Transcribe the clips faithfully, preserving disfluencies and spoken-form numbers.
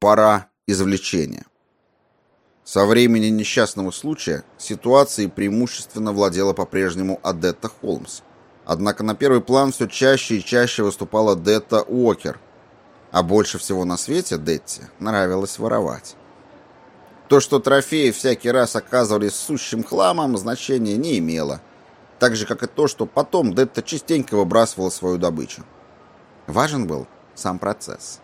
Пора извлечения. Со времени несчастного случая ситуацией преимущественно владела по-прежнему Одетта Холмс. Однако на первый план все чаще и чаще выступала Детта Уокер, а больше всего на свете Детте нравилось воровать. То, что трофеи всякий раз оказывались сущим хламом, значения не имело, так же, как и то, что потом Детта частенько выбрасывала свою добычу. Важен был сам процесс.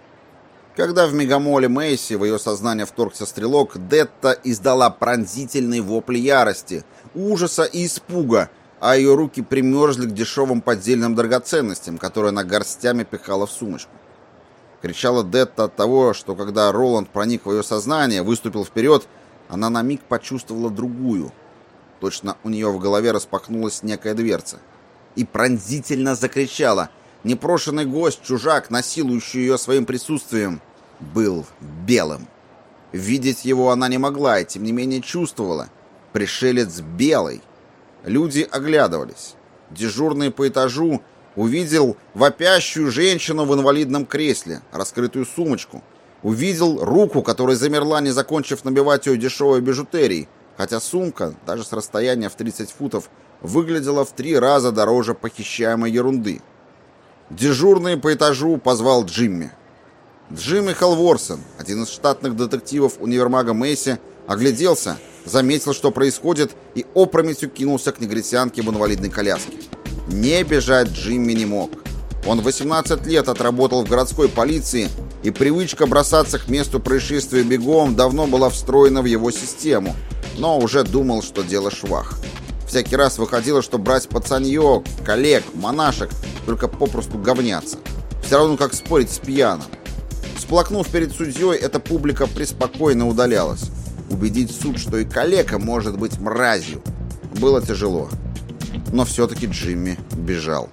Когда в мегамоле Мэйси в ее сознание вторгся стрелок, Детта издала пронзительный вопль ярости, ужаса и испуга, а ее руки примерзли к дешевым поддельным драгоценностям, которые она горстями пихала в сумочку. Кричала Детта от того, что когда Роланд проник в ее сознание, выступил вперед, она на миг почувствовала другую. Точно у нее в голове распахнулась некая дверца. И пронзительно закричала. Непрошенный гость, чужак, насилующий ее своим присутствием, был белым. Видеть его она не могла и, тем не менее, чувствовала. Пришелец белый. Люди оглядывались. Дежурный по этажу увидел вопящую женщину в инвалидном кресле, раскрытую сумочку. Увидел руку, которая замерла, не закончив набивать ее дешевой бижутерией, хотя сумка, даже с расстояния в тридцать футов, выглядела в три раза дороже похищаемой ерунды. Дежурный по этажу позвал Джимми. Джимми Халворсон, один из штатных детективов универмага Мэйси, огляделся, заметил, что происходит, и опрометью кинулся к негритянке в инвалидной коляске. Не бежать Джимми не мог. Он восемнадцать лет отработал в городской полиции, и привычка бросаться к месту происшествия бегом давно была встроена в его систему, но уже думал, что дело швах. Всякий раз выходило, что брать пацанье, коллег, монашек только попросту говняться. Все равно как спорить с пьяным. Всплакнув перед судьей, эта публика преспокойно удалялась. Убедить суд, что и калека может быть мразью, было тяжело. Но все-таки Джимми бежал.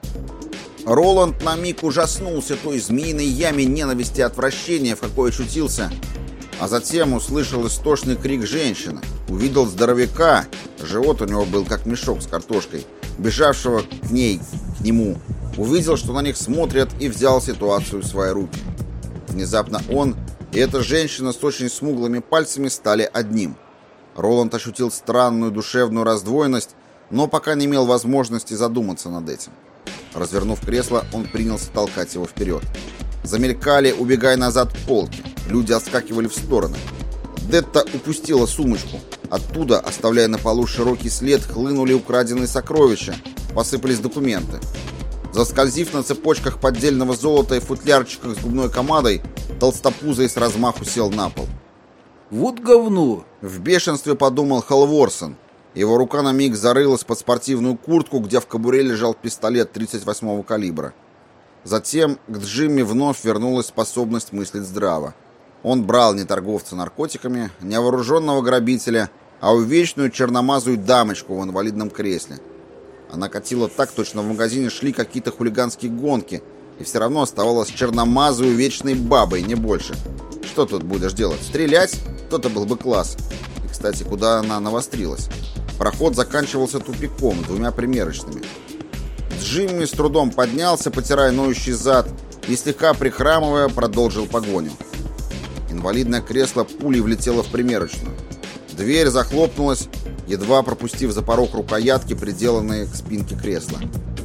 Роланд на миг ужаснулся той змеиной яме ненависти и отвращения, в какой очутился, а затем услышал истошный крик женщины, увидел здоровяка, живот у него был как мешок с картошкой, бежавшего к ней, к нему, увидел, что на них смотрят, и взял ситуацию в свои руки. Внезапно он и эта женщина с очень смуглыми пальцами стали одним. Роланд ощутил странную душевную раздвоенность, но пока не имел возможности задуматься над этим. Развернув кресло, он принялся толкать его вперед. Замелькали, убегая назад, полки. Люди отскакивали в стороны. Детта упустила сумочку. Оттуда, оставляя на полу широкий след, хлынули украденные сокровища. Посыпались документы. Заскользив на цепочках поддельного золота и футлярчиках с губной помадой, толстопузый с размаху сел на пол. «Вот говно!» — в бешенстве подумал Халворсон. Его рука на миг зарылась под спортивную куртку, где в кобуре лежал пистолет тридцать восьмого калибра. Затем к Джимми вновь вернулась способность мыслить здраво. Он брал не торговца наркотиками, не вооруженного грабителя, а увечную черномазую дамочку в инвалидном кресле. Она катила так, точно в магазине шли какие-то хулиганские гонки, и все равно оставалась черномазой увечной бабой, не больше. Что тут будешь делать? Стрелять? То-то был бы класс. И, кстати, куда она навострилась? Проход заканчивался тупиком, двумя примерочными. Джимми с трудом поднялся, потирая ноющий зад, и, слегка прихрамывая, продолжил погоню. Инвалидное кресло пулей влетело в примерочную. Дверь захлопнулась, едва пропустив за порог рукоятки, приделанные к спинке кресла.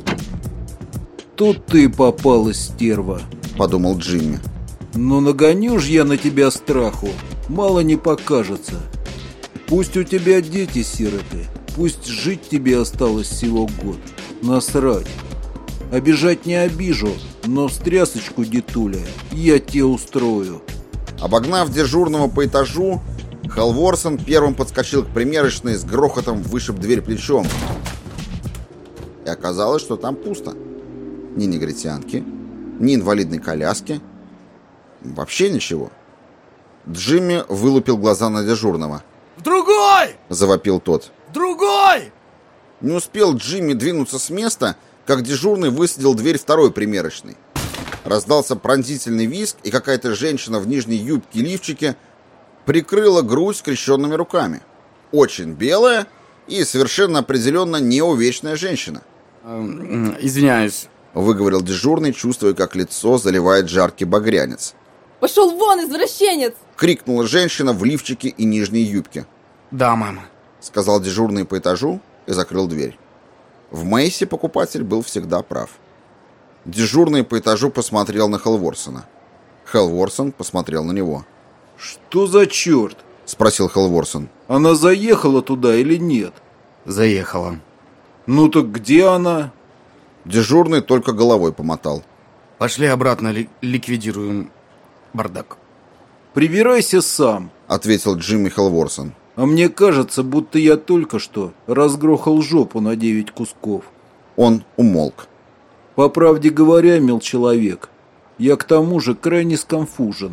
«Тут ты попала, стерва», — подумал Джимми. «Но нагоню ж я на тебя страху, мало не покажется. Пусть у тебя дети сироты, пусть жить тебе осталось всего год. Насрать. Обижать не обижу, но стрясочку, детуля, я тебе устрою». Обогнав дежурного по этажу, Халворсон первым подскочил к примерочной, с грохотом вышиб дверь плечом. И оказалось, что там пусто. Ни негритянки, ни инвалидной коляски. Вообще ничего. Джимми вылупил глаза на дежурного. «В другой!» — завопил тот. «В другой!» Не успел Джимми двинуться с места, как дежурный высадил дверь второй примерочной. Раздался пронзительный визг, и какая-то женщина в нижней юбке и лифчике прикрыла грудь скрещенными руками. Очень белая и совершенно определенно неувечная женщина. «Извиняюсь», — выговорил дежурный, чувствуя, как лицо заливает жаркий багрянец. Пошел вон, извращенец! Крикнула женщина в лифчике и нижней юбке. Да, мама. Сказал дежурный по этажу и закрыл дверь. В Мэйси покупатель был всегда прав. Дежурный по этажу посмотрел на Хелворсона. Хелворсон посмотрел на него. «Что за черт?» — спросил Хелворсон. «Она заехала туда или нет?» Заехала. «Ну так где она?» Дежурный только головой помотал. Пошли обратно, ли- ликвидируем бардак. «Прибирайся сам», — ответил Джимми Хелворсон. «а мне кажется, будто я только что разгрохал жопу на девять кусков». Он умолк. «По правде говоря, мил человек, я к тому же крайне сконфужен».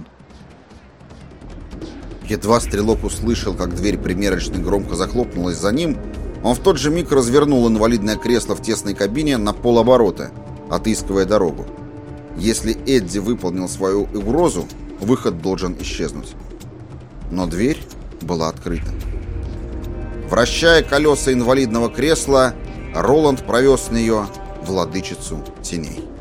Едва стрелок услышал, как дверь примерочной громко захлопнулась за ним, он в тот же миг развернул инвалидное кресло в тесной кабине на полоборота, отыскивая дорогу. Если Эдди выполнил свою угрозу, выход должен исчезнуть. Но дверь была открыта. Вращая колеса инвалидного кресла, Роланд провез в нее владычицу теней.